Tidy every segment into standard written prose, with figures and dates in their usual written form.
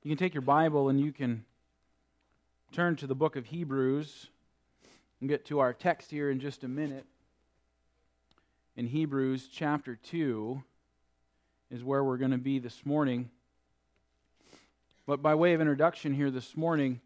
You can take your Bible and you can turn to the book of Hebrews and get to our text here in just a minute. In Hebrews chapter 2 is where we're going to be this morning. But by way of introduction here this morning,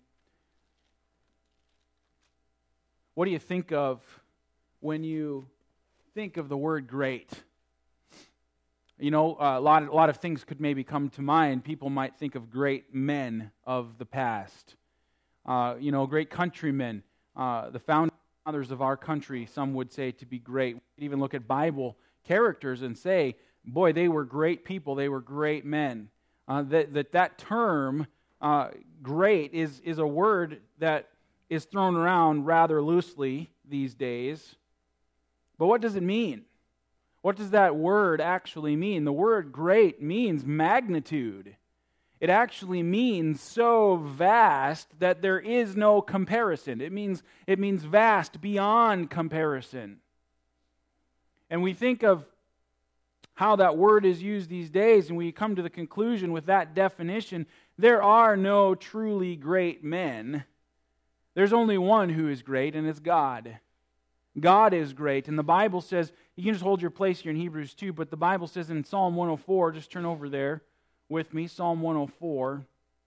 what do you think of when you think of the word great? You know, a lot of things could maybe come to mind. People might think of great men of the past. Great countrymen. The founders of our country, some would say to be great. We could even look at Bible characters and say, boy, they were great people. They were great men. That term, great, is a word that is thrown around rather loosely these days. But what does it mean? What does that word actually mean? The word great means magnitude. It actually means so vast that there is no comparison. It means vast beyond comparison. And we think of how that word is used these days, and we come to the conclusion with that definition, there are no truly great men. There's only one who is great, and it's God. God is great, and the Bible says, you can just hold your place here in Hebrews 2, but the Bible says in Psalm 104, just turn over there with me, Psalm 104.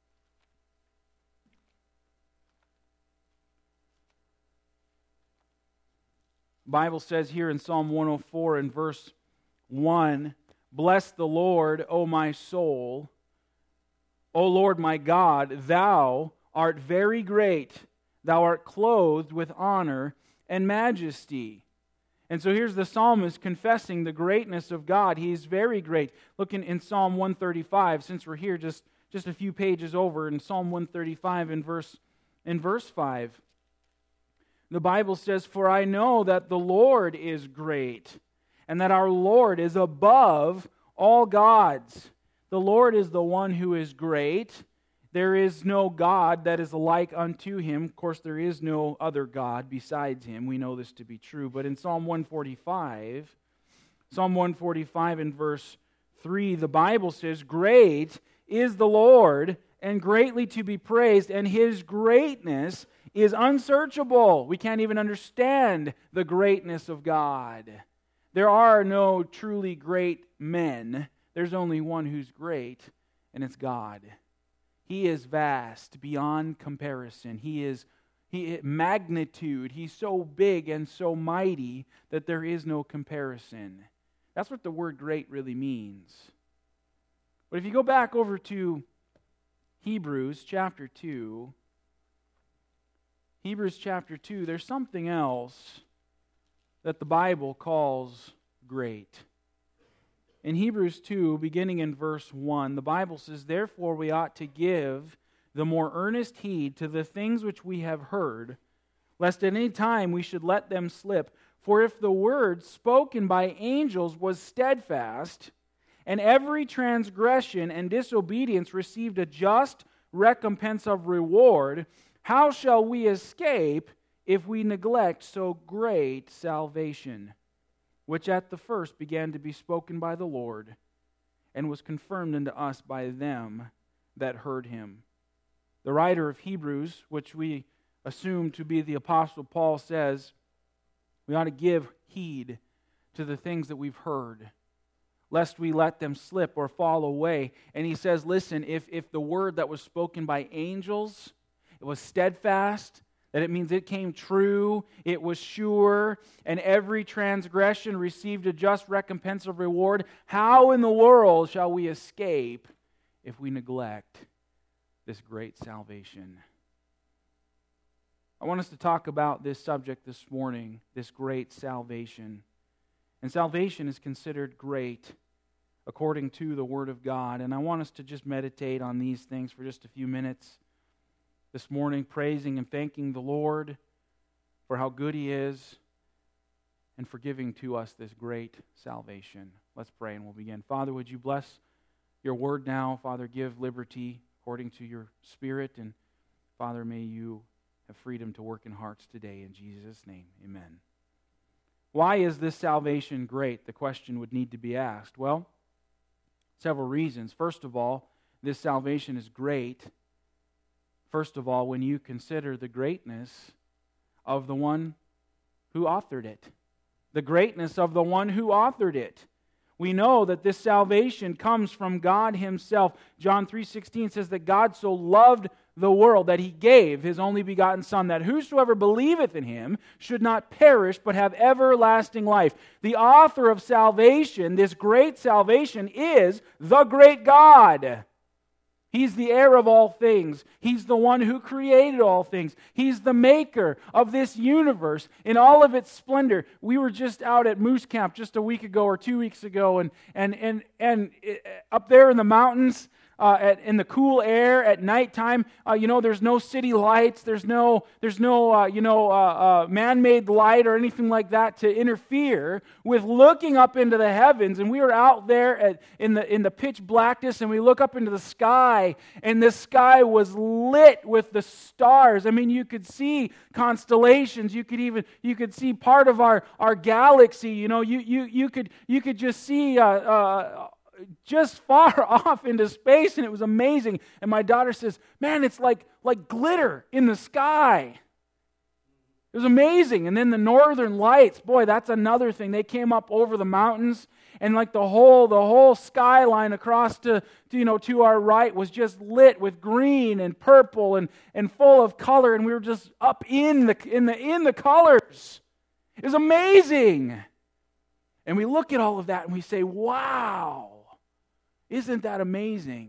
The Bible says here in Psalm 104 in verse 1, "Bless the Lord, O my soul. O Lord my God, Thou art very great. Thou art clothed with honor and majesty." And so here's the psalmist confessing the greatness of God. He's very great. Look in Psalm 135, since we're here just a few pages over, in Psalm 135 in verse 5. The Bible says, "For I know that the Lord is great, and that our Lord is above all gods." The Lord is the one who is great. There is no God that is like unto Him. Of course, there is no other God besides Him. We know this to be true. But in Psalm 145 in verse 3, the Bible says, "Great is the Lord, and greatly to be praised, and His greatness is unsearchable." We can't even understand the greatness of God. There are no truly great men. There's only one who's great, and it's God. He is vast beyond comparison. He is magnitude. He's so big and so mighty that there is no comparison. That's what the word great really means. But if you go back over to Hebrews chapter 2, there's something else that the Bible calls great. In Hebrews 2, beginning in verse 1, the Bible says, "Therefore we ought to give the more earnest heed to the things which we have heard, lest at any time we should let them slip. For if the word spoken by angels was steadfast, and every transgression and disobedience received a just recompense of reward, how shall we escape if we neglect so great salvation, which at the first began to be spoken by the Lord, and was confirmed unto us by them that heard Him?" The writer of Hebrews, which we assume to be the Apostle Paul, says we ought to give heed to the things that we've heard, lest we let them slip or fall away. And he says, listen, if the word that was spoken by angels, it was steadfast, that it means it came true, it was sure, and every transgression received a just recompense of reward, how in the world shall we escape if we neglect this great salvation? I want us to talk about this subject this morning, this great salvation. And salvation is considered great according to the Word of God. And I want us to just meditate on these things for just a few minutes this morning, praising and thanking the Lord for how good He is and for giving to us this great salvation. Let's pray and we'll begin. Father, would You bless Your Word now? Father, give liberty according to Your Spirit. And Father, may You have freedom to work in hearts today. In Jesus' name, amen. Why is this salvation great? The question would need to be asked. Well, several reasons. First of all, this salvation is great, first of all, when you consider the greatness of the one who authored it. The greatness of the one who authored it. We know that this salvation comes from God Himself. John 3:16 says that God so loved the world that He gave His only begotten Son, that whosoever believeth in Him should not perish but have everlasting life. The author of salvation, this great salvation, is the great God. He's the heir of all things. He's the one who created all things. He's the maker of this universe in all of its splendor. We were just out at Moose Camp just a week ago or 2 weeks ago, and up there in the mountains, in the cool air at nighttime, there's no city lights, there's no man-made light or anything like that to interfere with looking up into the heavens. And we were out there in the pitch blackness, and we look up into the sky, and the sky was lit with the stars. I mean, you could see constellations. You could see part of our galaxy. You could just see. Just far off into space, and it was amazing. And my daughter says, "Man, it's like glitter in the sky." It was amazing. And then the northern lights, boy, that's another thing. They came up over the mountains, and like the whole skyline across to our right was just lit with green and purple and full of color, and we were just up in the colors. It was amazing. And we look at all of that and we say, "Wow. Isn't that amazing?"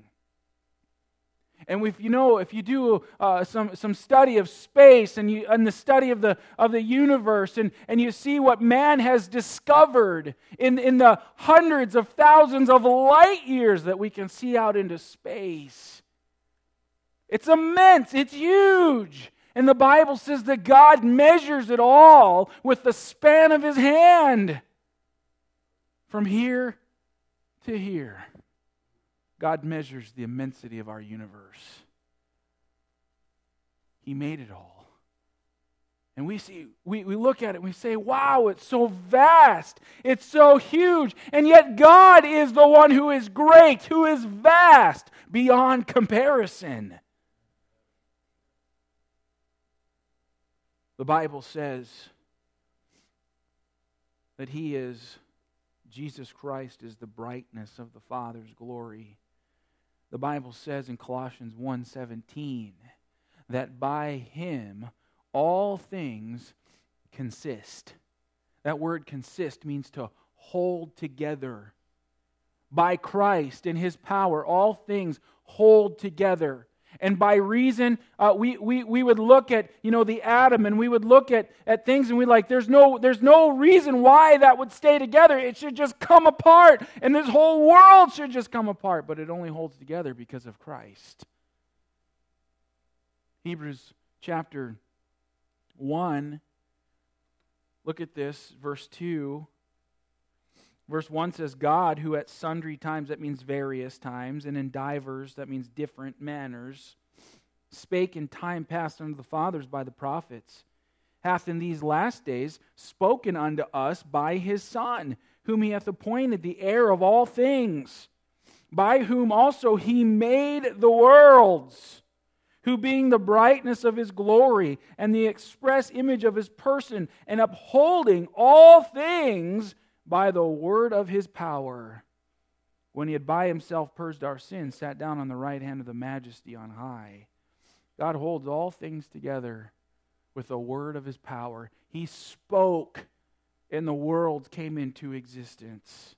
And if you do some study of space and the study of the universe, and you see what man has discovered in the hundreds of thousands of light years that we can see out into space, it's immense, it's huge. And the Bible says that God measures it all with the span of His hand. From here to here, God measures the immensity of our universe. He made it all. And we look at it and we say, "Wow, it's so vast. It's so huge." And yet God is the one who is great, who is vast beyond comparison. The Bible says that Jesus Christ is the brightness of the Father's glory. The Bible says in Colossians 1:17 that by Him all things consist. That word consist means to hold together. By Christ and His power, all things hold together. And by reason, we would look at the atom, and we would look at things, and we'd like, there's no reason why that would stay together. It should just come apart, and this whole world should just come apart. But it only holds together because of Christ. Hebrews chapter 1. Look at this, verse 2. Verse 1 says, "God, who at sundry times," that means various times, "and in divers," that means different manners, "spake in time past unto the fathers by the prophets, hath in these last days spoken unto us by His Son, whom He hath appointed the heir of all things, by whom also He made the worlds, who being the brightness of His glory and the express image of His person, and upholding all things by the word of His power, when He had by Himself purged our sins, sat down on the right hand of the Majesty on high." God holds all things together with the word of His power. He spoke, and the world came into existence.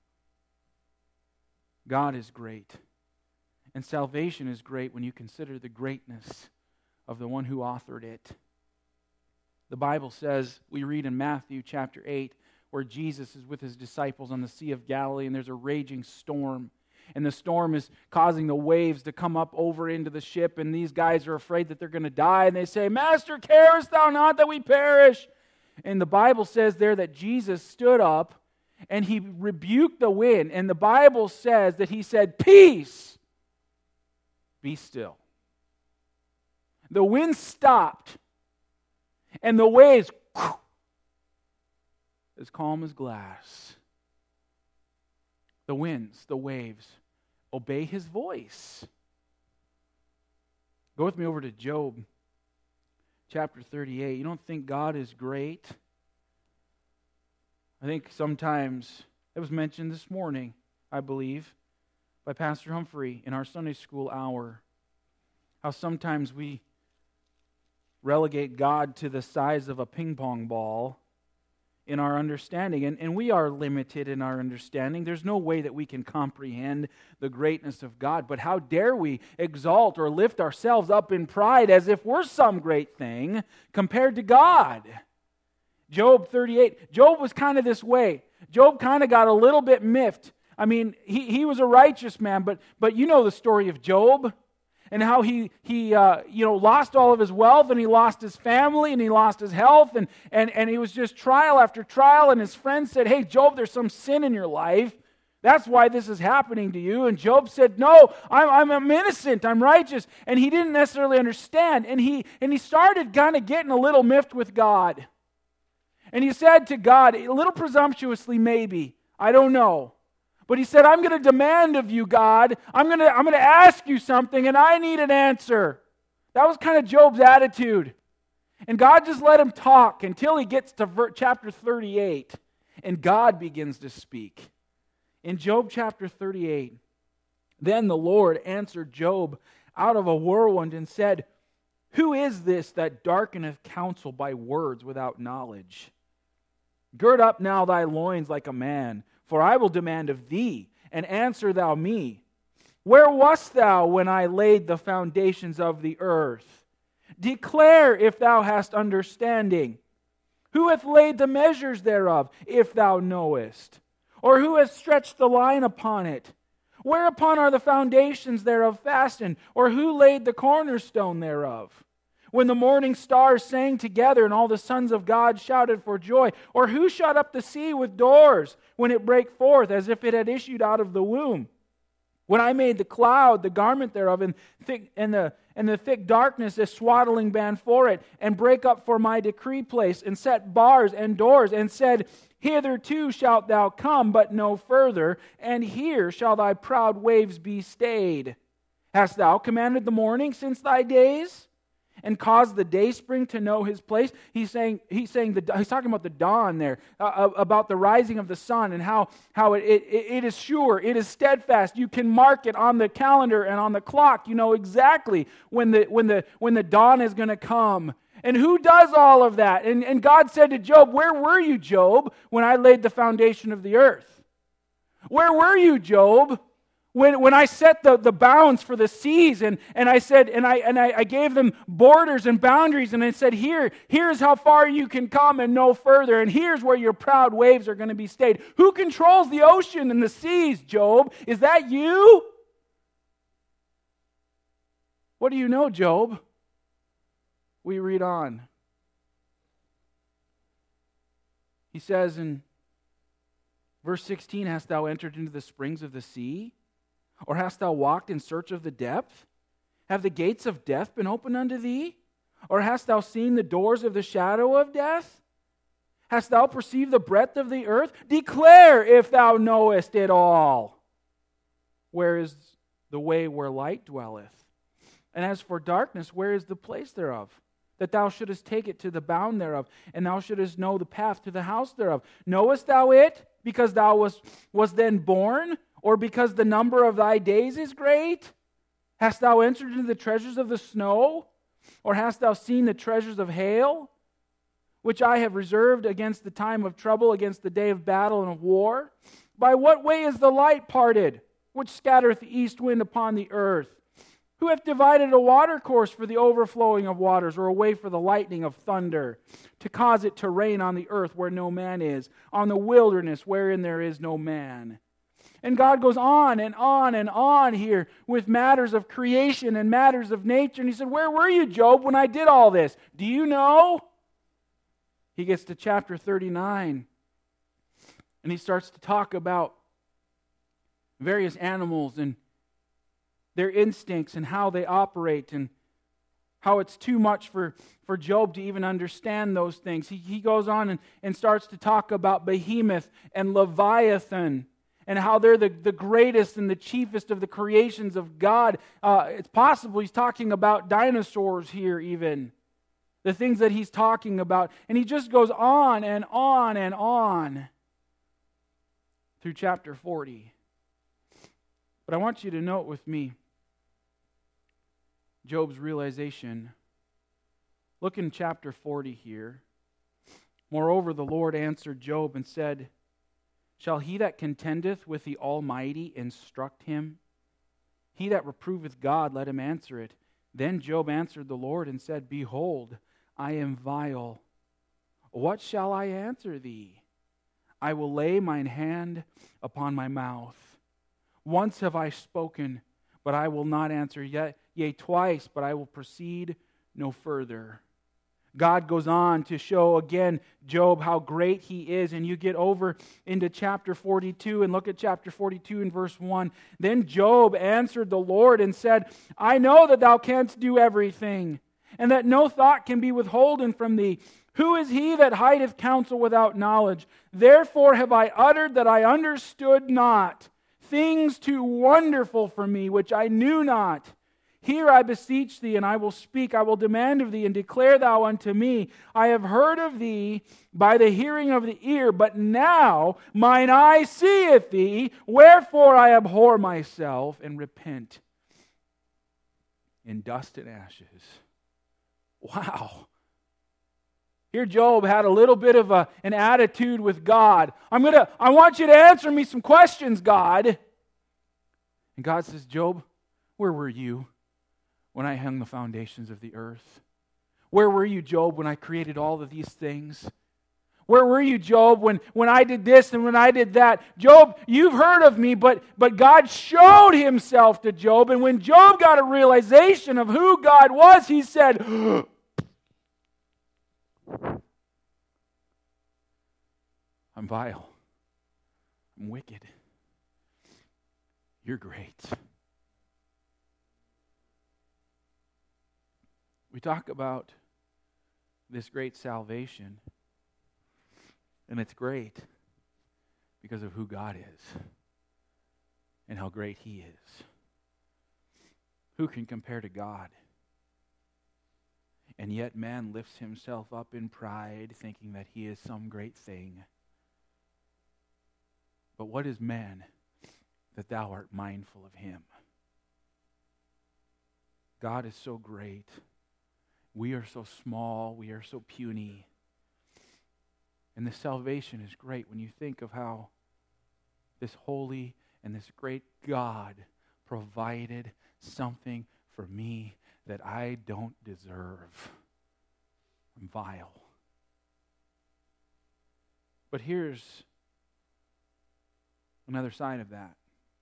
God is great. And salvation is great when you consider the greatness of the one who authored it. The Bible says, we read in Matthew chapter 8, where Jesus is with His disciples on the Sea of Galilee, and there's a raging storm. And the storm is causing the waves to come up over into the ship, and these guys are afraid that they're going to die, and they say, "Master, carest thou not that we perish?" And the Bible says there that Jesus stood up, and He rebuked the wind, and the Bible says that He said, "Peace, be still." The wind stopped, and the waves as calm as glass. The winds, the waves, obey His voice. Go with me over to Job chapter 38. You don't think God is great? I think sometimes, it was mentioned this morning, I believe, by Pastor Humphrey in our Sunday school hour, how sometimes we relegate God to the size of a ping pong ball in our understanding. And we are limited in our understanding. There's no way that we can comprehend the greatness of God. But how dare we exalt or lift ourselves up in pride as if we're some great thing compared to God? Job 38. Job was kind of this way. Job kind of got a little bit miffed. I mean, he was a righteous man, but you know the story of Job and how he lost all of his wealth, and he lost his family, and he lost his health, and he was just trial after trial, and his friends said, "Hey, Job, there's some sin in your life. That's why this is happening to you." And Job said, "No, I'm innocent, I'm righteous." And he didn't necessarily understand, and he started kind of getting a little miffed with God. And he said to God, a little presumptuously maybe, I don't know, but he said, "I'm going to demand of you, God. I'm going to ask you something, and I need an answer." That was kind of Job's attitude. And God just let him talk until he gets to chapter 38, and God begins to speak. In Job chapter 38, then the Lord answered Job out of a whirlwind and said, "Who is this that darkeneth counsel by words without knowledge? Gird up now thy loins like a man, for I will demand of thee, and answer thou me. Where wast thou when I laid the foundations of the earth? Declare if thou hast understanding. Who hath laid the measures thereof, if thou knowest? Or who hath stretched the line upon it? Whereupon are the foundations thereof fastened? Or who laid the cornerstone thereof? When the morning stars sang together and all the sons of God shouted for joy? Or who shut up the sea with doors when it brake forth as if it had issued out of the womb? When I made the cloud, the garment thereof, and the thick darkness, a swaddling band for it, and break up for my decree place, and set bars and doors, and said, Hitherto shalt thou come, but no further, and here shall thy proud waves be stayed. Hast thou commanded the morning since thy days, and caused the dayspring to know his place?" He's talking about the dawn there, about the rising of the sun, and how it is sure, it is steadfast. You can mark it on the calendar and on the clock. You know exactly when the dawn is going to come. And who does all of that? And God said to Job, "Where were you, Job, when I laid the foundation of the earth? Where were you, Job, when I set the bounds for the seas, and I said, and I gave them borders and boundaries, and I said, here's how far you can come and no further, and here's where your proud waves are going to be stayed. Who controls the ocean and the seas, Job? Is that you? What do you know, Job?" We read on. He says in verse 16, "Hast thou entered into the springs of the sea? Or hast thou walked in search of the depth? Have the gates of death been opened unto thee? Or hast thou seen the doors of the shadow of death? Hast thou perceived the breadth of the earth? Declare if thou knowest it all. Where is the way where light dwelleth? And as for darkness, where is the place thereof? That thou shouldest take it to the bound thereof, and thou shouldest know the path to the house thereof. Knowest thou it, because thou was then born? Or because the number of thy days is great? Hast thou entered into the treasures of the snow? Or hast thou seen the treasures of hail, which I have reserved against the time of trouble, against the day of battle and of war? By what way is the light parted, which scattereth the east wind upon the earth? Who hath divided a watercourse for the overflowing of waters, or a way for the lightning of thunder, to cause it to rain on the earth where no man is, on the wilderness wherein there is no man?" And God goes on and on and on here with matters of creation and matters of nature. And he said, "Where were you, Job, when I did all this? Do you know?" He gets to chapter 39, and he starts to talk about various animals and their instincts and how they operate, and how it's too much for Job to even understand those things. He goes on and starts to talk about Behemoth and Leviathan, and how they're the greatest and the chiefest of the creations of God. It's possible he's talking about dinosaurs here even. The things that he's talking about. And he just goes on and on and on through chapter 40. But I want you to note with me Job's realization. Look in chapter 40 here. Moreover, the Lord answered Job and said, Shall he that contendeth with the Almighty instruct him? He that reproveth God, let him answer it. Then Job answered the Lord and said, Behold, I am vile. What shall I answer thee? I will lay mine hand upon my mouth. Once have I spoken, but I will not answer yet. Yea, twice, but I will proceed no further. God goes on to show again Job how great he is. And you get over into chapter 42 and look at chapter 42 and verse 1. Then Job answered the Lord and said, I know that thou canst do everything, and that no thought can be withholden from thee. Who is he that hideth counsel without knowledge? Therefore have I uttered that I understood not, things too wonderful for me, which I knew not. Here I beseech thee, and I will speak. I will demand of thee, and declare thou unto me. I have heard of thee by the hearing of the ear, but now mine eye seeth thee. Wherefore I abhor myself, and repent in dust and ashes. Wow. Here Job had a little bit of an attitude with God. I want you to answer me some questions, God. And God says, Job, where were you when I hung the foundations of the earth? Where were you, Job, when I created all of these things? Where were you, Job, when I did this and when I did that? Job, you've heard of me, but God showed himself to Job. And when Job got a realization of who God was, he said, I'm vile. I'm wicked. You're great. We talk about this great salvation, and it's great because of who God is and how great He is. Who can compare to God? And yet man lifts himself up in pride, thinking that he is some great thing. But what is man that thou art mindful of him? God is so great. We are so small. We are so puny. And the salvation is great when you think of how this holy and this great God provided something for me that I don't deserve. I'm vile. But here's another side of that.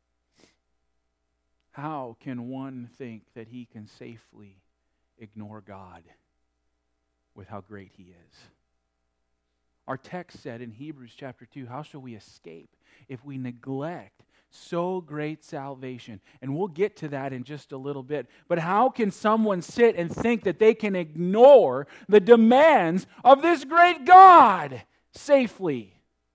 How can one think that he can safely ignore God with how great He is? Our text said in Hebrews chapter 2, how shall we escape if we neglect so great salvation? And we'll get to that in just a little bit. But how can someone sit and think that they can ignore the demands of this great God safely?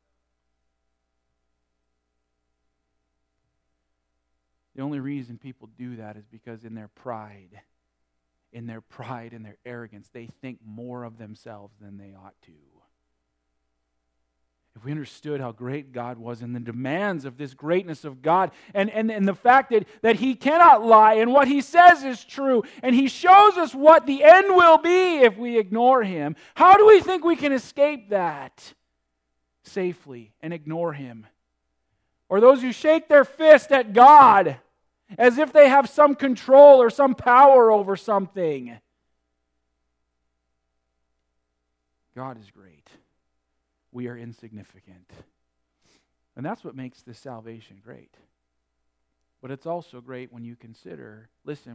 The only reason people do that is because in their pride and their arrogance, they think more of themselves than they ought to. If we understood how great God was and the demands of this greatness of God and the fact that He cannot lie and what He says is true and He shows us what the end will be if we ignore Him, how do we think we can escape that safely and ignore Him? Or those who shake their fist at God as if they have some control or some power over something. God is great. We are insignificant. And that's what makes this salvation great. But it's also great when you consider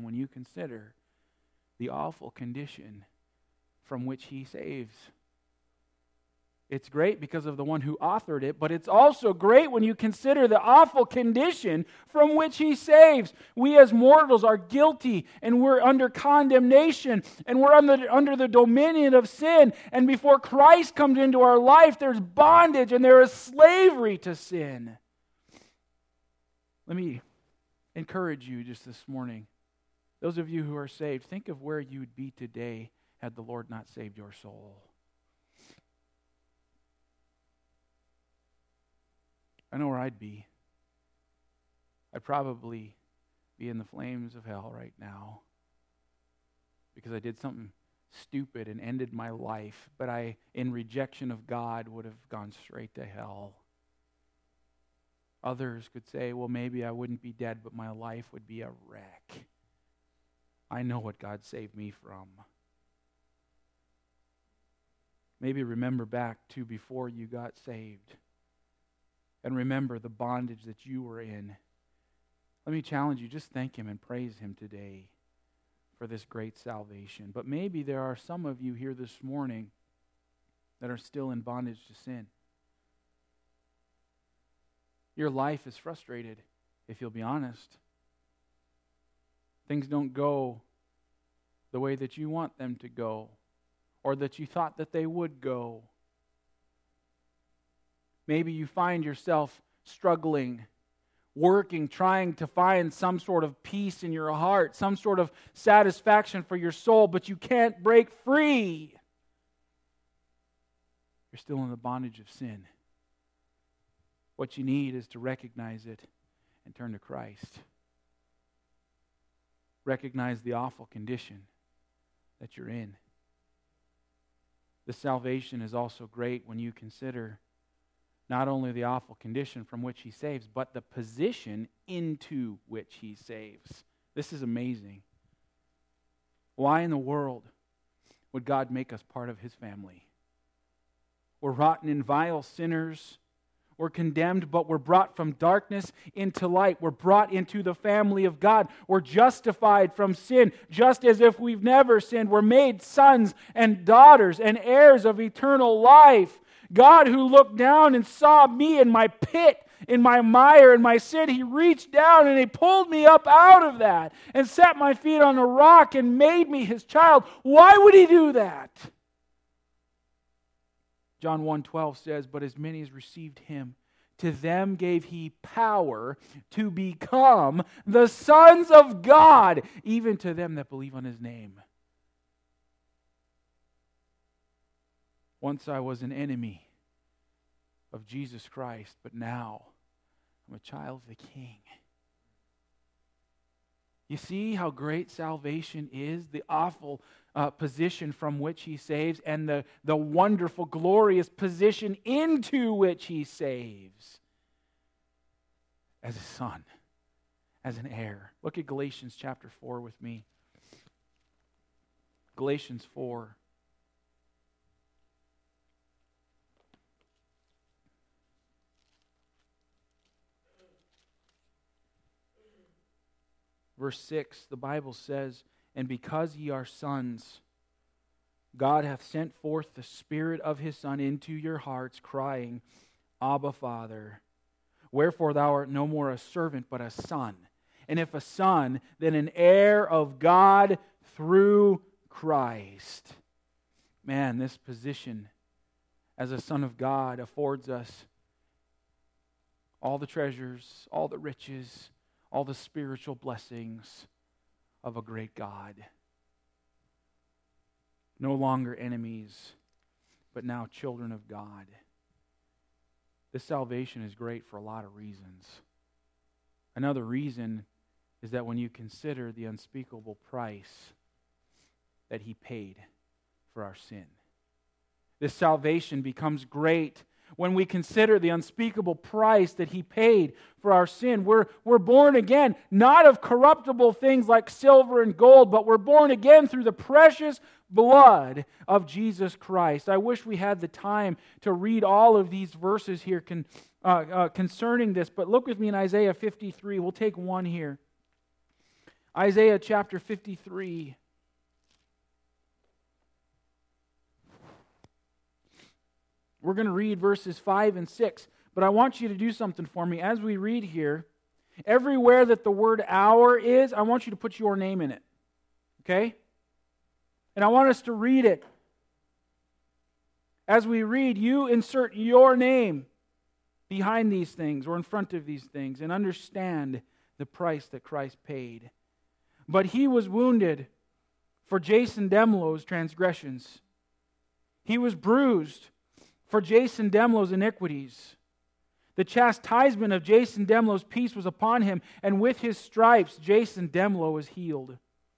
the awful condition from which He saves. It's great because of the one who authored it, but it's also great when you consider the awful condition from which He saves. We as mortals are guilty, and we're under condemnation, and we're under the dominion of sin. And before Christ comes into our life, there's bondage and there is slavery to sin. Let me encourage you just this morning. Those of you who are saved, think of where you would be today had the Lord not saved your soul. I know where I'd be. I'd probably be in the flames of hell right now because I did something stupid and ended my life, but I, in rejection of God, would have gone straight to hell. Others could say, well, maybe I wouldn't be dead, but my life would be a wreck. I know what God saved me from. Maybe remember back to before you got saved and remember the bondage that you were in. Let me challenge you, just thank Him and praise Him today for this great salvation. But maybe there are some of you here this morning that are still in bondage to sin. Your life is frustrated, if you'll be honest. Things don't go the way that you want them to go, or that you thought that they would go. Maybe you find yourself struggling, working, trying to find some sort of peace in your heart, some sort of satisfaction for your soul, but you can't break free. You're still in the bondage of sin. What you need is to recognize it and turn to Christ. Recognize the awful condition that you're in. The salvation is also great when you consider not only the awful condition from which He saves, but the position into which He saves. This is amazing. Why in the world would God make us part of His family? We're rotten and vile sinners. We're condemned, but we're brought from darkness into light. We're brought into the family of God. We're justified from sin, just as if we've never sinned. We're made sons and daughters and heirs of eternal life. God, who looked down and saw me in my pit, in my mire, in my sin, He reached down and He pulled me up out of that and set my feet on a rock and made me His child. Why would He do that? John 1:12 says, but as many as received Him, to them gave He power to become the sons of God, even to them that believe on His name. Once I was an enemy of Jesus Christ, but now I'm a child of the King. You see how great salvation is, the awful position from which He saves, and the wonderful, glorious position into which He saves. As a son, as an heir. Look at Galatians chapter 4 with me. Galatians 4. Verse 6, the Bible says, and because ye are sons, God hath sent forth the Spirit of His Son into your hearts, crying, Abba, Father. Wherefore thou art no more a servant, but a son. And if a son, then an heir of God through Christ. Man, this position as a son of God affords us all the treasures, all the riches, all the spiritual blessings of a great God. No longer enemies, but now children of God. This salvation is great for a lot of reasons. Another reason is that when you consider the unspeakable price that He paid for our sin. This salvation becomes great when we consider the unspeakable price that He paid for our sin. We're born again, not of corruptible things like silver and gold, but we're born again through the precious blood of Jesus Christ. I wish we had the time to read all of these verses here concerning this, but look with me in Isaiah 53. We'll take one here. Isaiah chapter 53. We're going to read verses 5 and 6, but I want you to do something for me. As we read here, everywhere that the word our is, I want you to put your name in it. Okay? And I want us to read it. As we read, you insert your name behind these things or in front of these things and understand the price that Christ paid. But He was wounded for Jason Demlo's transgressions. He was bruised for Jason Demlo's iniquities. The chastisement of Jason Demlo's peace was upon Him, and with His stripes, Jason Demlo was healed.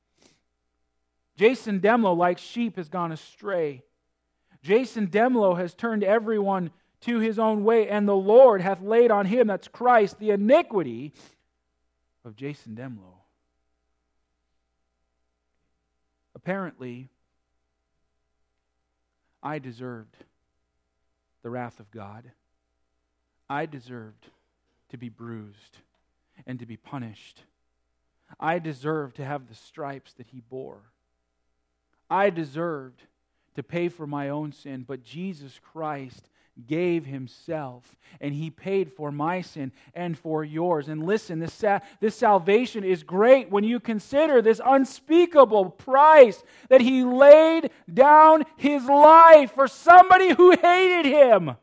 Jason Demlo, like sheep, has gone astray. Jason Demlo has turned everyone to his own way, and the Lord hath laid on Him, that's Christ, the iniquity of Jason Demlo. Apparently, I deserved the wrath of God. I deserved to be bruised and to be punished. I deserved to have the stripes that He bore. I deserved to pay for my own sin, but Jesus Christ gave Himself, and He paid for my sin and for yours. And listen, this salvation is great when you consider this unspeakable price that He laid down His life for somebody who hated Him.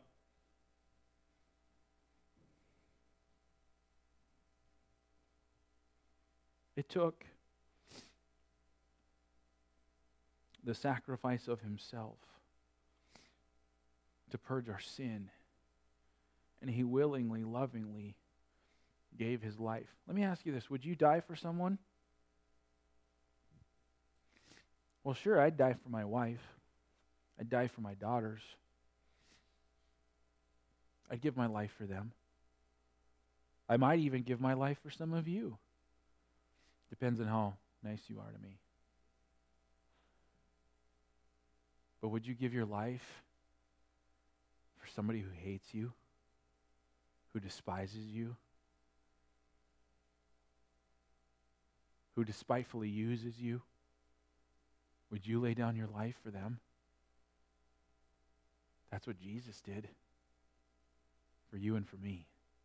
It took the sacrifice of Himself to purge our sin. And He willingly, lovingly gave His life. Let me ask you this. Would you die for someone? Well, sure, I'd die for my wife. I'd die for my daughters. I'd give my life for them. I might even give my life for some of you. Depends on how nice you are to me. But would you give your life for somebody who hates you, who despises you, who despitefully uses you? Would you lay down your life for them? That's what Jesus did for you and for me.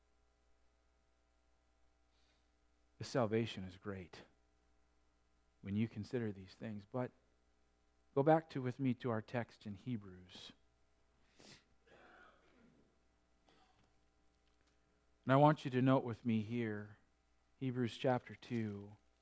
This salvation is great when you consider these things. But go back with me to our text in Hebrews. And I want you to note with me here, Hebrews chapter 2,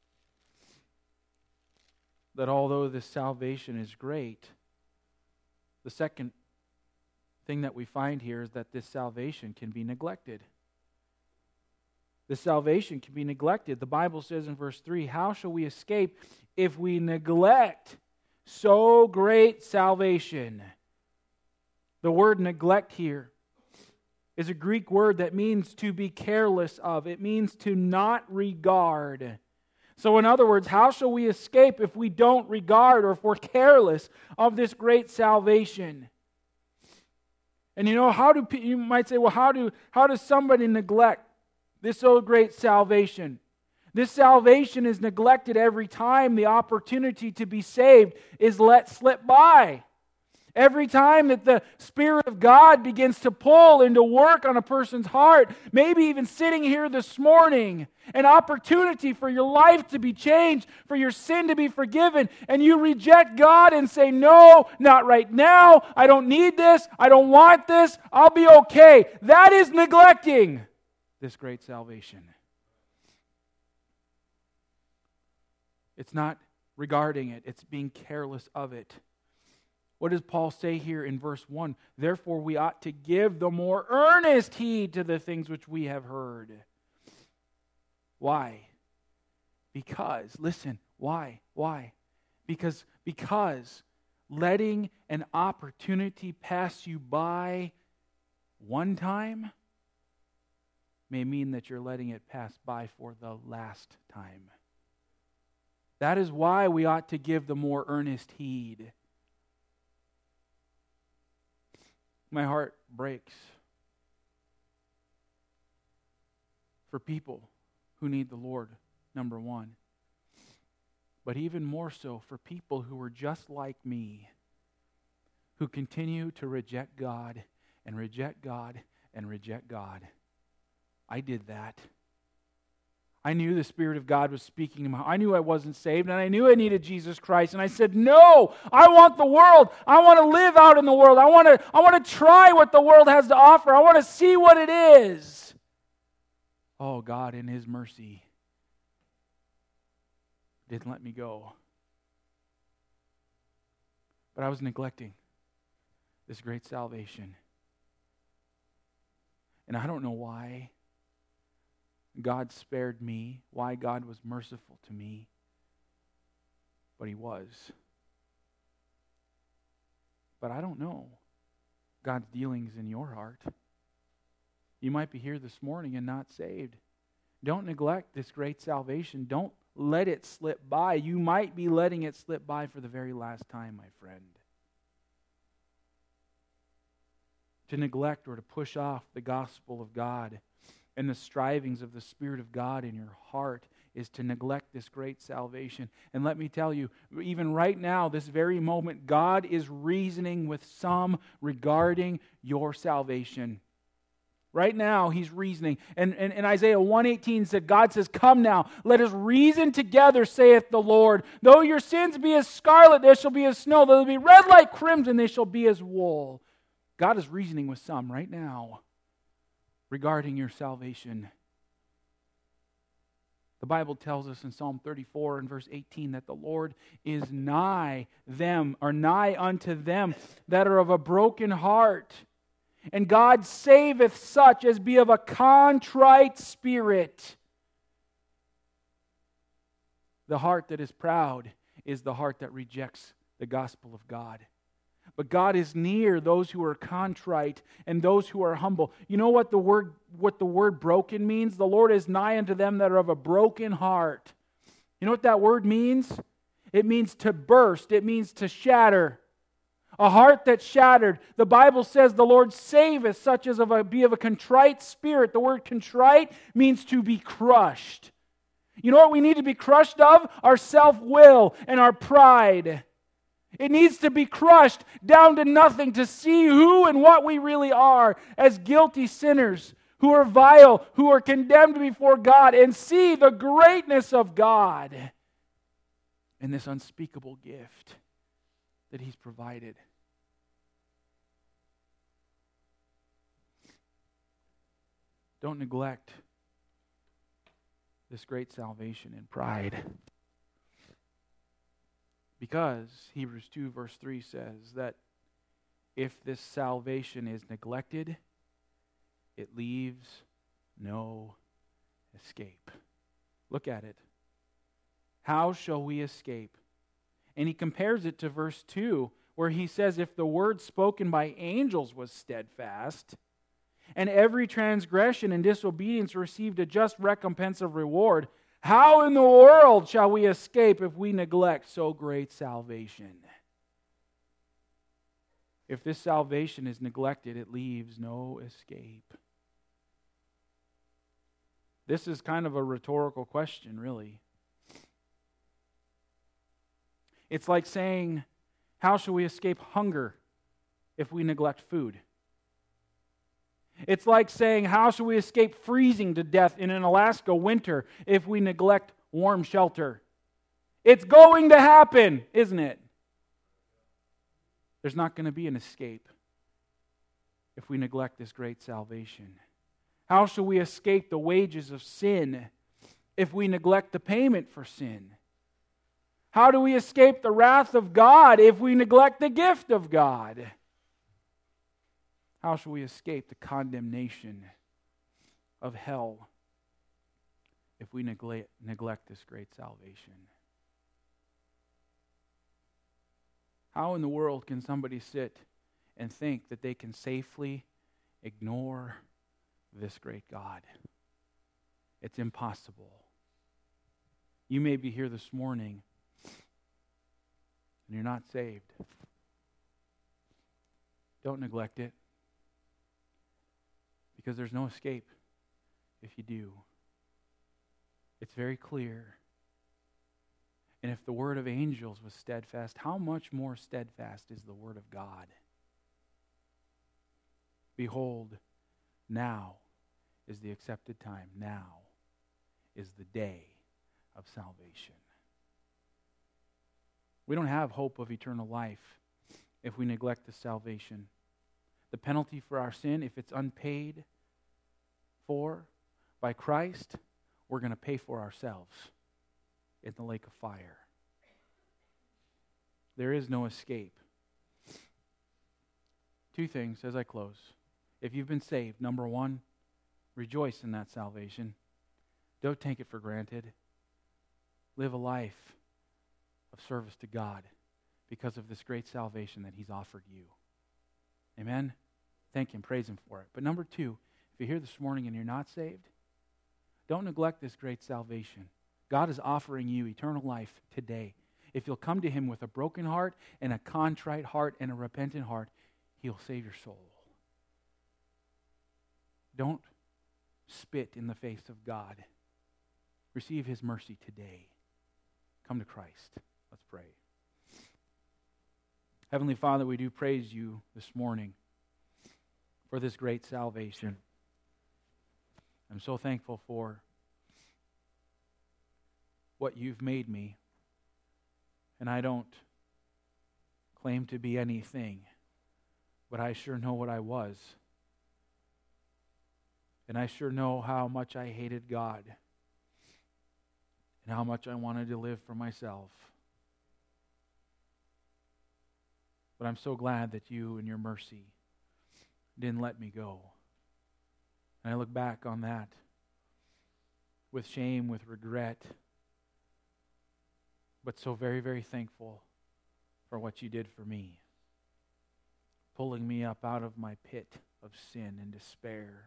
that although this salvation is great, the second thing that we find here is that this salvation can be neglected. This salvation can be neglected. The Bible says in verse 3, "How shall we escape if we neglect so great salvation?" The word neglect here is a Greek word that means to be careless of. It means to not regard. So in other words, how shall we escape if we don't regard or if we're careless of this great salvation? And you know, you might say, well, how does somebody neglect this so great salvation? This salvation is neglected every time the opportunity to be saved is let slip by. Every time that the Spirit of God begins to pull and to work on a person's heart, maybe even sitting here this morning, an opportunity for your life to be changed, for your sin to be forgiven, and you reject God and say, no, not right now, I don't need this, I don't want this, I'll be okay. That is neglecting this great salvation. It's not regarding it, it's being careless of it. What does Paul say here in verse 1? Therefore we ought to give the more earnest heed to the things which we have heard. Why? Because, listen, why? Because letting an opportunity pass you by one time may mean that you're letting it pass by for the last time. That is why we ought to give the more earnest heed. My heart breaks for people who need the Lord, number one. But even more so for people who are just like me, who continue to reject God and reject God and reject God. I did that. I knew the Spirit of God was speaking in my heart. I knew I wasn't saved, and I knew I needed Jesus Christ. And I said, no, I want the world. I want to live out in the world. I want to try what the world has to offer. I want to see what it is. Oh, God, in His mercy, didn't let me go. But I was neglecting this great salvation. And I don't know why God spared me, why God was merciful to me, but He was. But I don't know God's dealings in your heart. You might be here this morning and not saved. Don't neglect this great salvation. Don't let it slip by. You might be letting it slip by for the very last time, my friend. To neglect or to push off the gospel of God and the strivings of the Spirit of God in your heart is to neglect this great salvation. And let me tell you, even right now, this very moment, God is reasoning with some regarding your salvation. Right now, He's reasoning. And Isaiah 1:18 said, God says, come now, let us reason together, saith the Lord. Though your sins be as scarlet, they shall be as snow. Though they be red like crimson, they shall be as wool. God is reasoning with some right now regarding your salvation. The Bible tells us in Psalm 34 and verse 18 that the Lord is nigh them, or nigh unto them that are of a broken heart. And God saveth such as be of a contrite spirit. The heart that is proud is the heart that rejects the gospel of God. But God is near those who are contrite and those who are humble. You know what the word broken means? The Lord is nigh unto them that are of a broken heart. You know what that word means? It means to burst. It means to shatter. A heart that's shattered. The Bible says the Lord saveth such as be of a contrite spirit. The word contrite means to be crushed. You know what we need to be crushed of? Our self-will and our pride. It needs to be crushed down to nothing to see who and what we really are as guilty sinners who are vile, who are condemned before God, and see the greatness of God and this unspeakable gift that He's provided. Don't neglect this great salvation in pride. Because Hebrews 2 verse 3 says that if this salvation is neglected, it leaves no escape. Look at it. How shall we escape? And he compares it to verse 2, where he says, if the word spoken by angels was steadfast, and every transgression and disobedience received a just recompense of reward, how in the world shall we escape if we neglect so great salvation? If this salvation is neglected, it leaves no escape. This is kind of a rhetorical question, really. It's like saying, how shall we escape hunger if we neglect food? It's like saying, how shall we escape freezing to death in an Alaska winter if we neglect warm shelter? It's going to happen, isn't it? There's not going to be an escape if we neglect this great salvation. How shall we escape the wages of sin if we neglect the payment for sin? How do we escape the wrath of God if we neglect the gift of God? How shall we escape the condemnation of hell if we neglect this great salvation? How in the world can somebody sit and think that they can safely ignore this great God? It's impossible. You may be here this morning and you're not saved. Don't neglect it, because there's no escape if you do. It's very clear. And if the word of angels was steadfast, how much more steadfast is the word of God? Behold, now is the accepted time. Now is the day of salvation. We don't have hope of eternal life if we neglect the salvation. The penalty for our sin, if it's unpaid for by Christ, we're going to pay for ourselves in the lake of fire. There is no escape. Two things as I close. If you've been saved, number one, rejoice in that salvation. Don't take it for granted. Live a life of service to God because of this great salvation that He's offered you. Amen? Thank Him, praise Him for it. But number two, if you're here this morning and you're not saved, don't neglect this great salvation. God is offering you eternal life today. If you'll come to Him with a broken heart and a contrite heart and a repentant heart, He'll save your soul. Don't spit in the face of God. Receive His mercy today. Come to Christ. Let's pray. Heavenly Father, we do praise You this morning for this great salvation. I'm so thankful for what You've made me. And I don't claim to be anything, but I sure know what I was. And I sure know how much I hated God and how much I wanted to live for myself. But I'm so glad that You, in Your mercy, didn't let me go. And I look back on that with shame, with regret, but so very, very thankful for what You did for me, pulling me up out of my pit of sin and despair,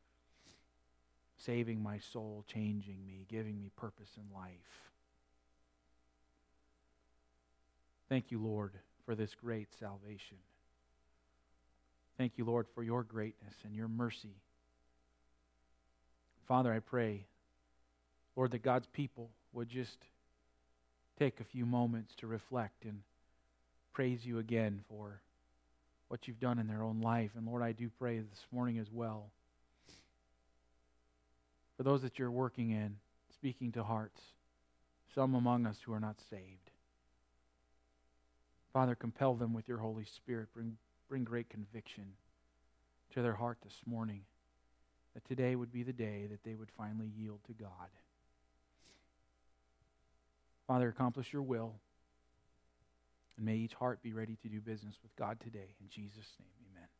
saving my soul, changing me, giving me purpose in life. Thank You, Lord, for this great salvation. Thank You, Lord, for Your greatness and Your mercy. Father, I pray, Lord, that God's people would just take a few moments to reflect and praise You again for what You've done in their own life. And Lord, I do pray this morning as well for those that You're working in, speaking to hearts, some among us who are not saved. Father, compel them with Your Holy Spirit. Bring great conviction to their heart this morning, that today would be the day that they would finally yield to God. Father, accomplish Your will, and may each heart be ready to do business with God today. In Jesus' name, amen.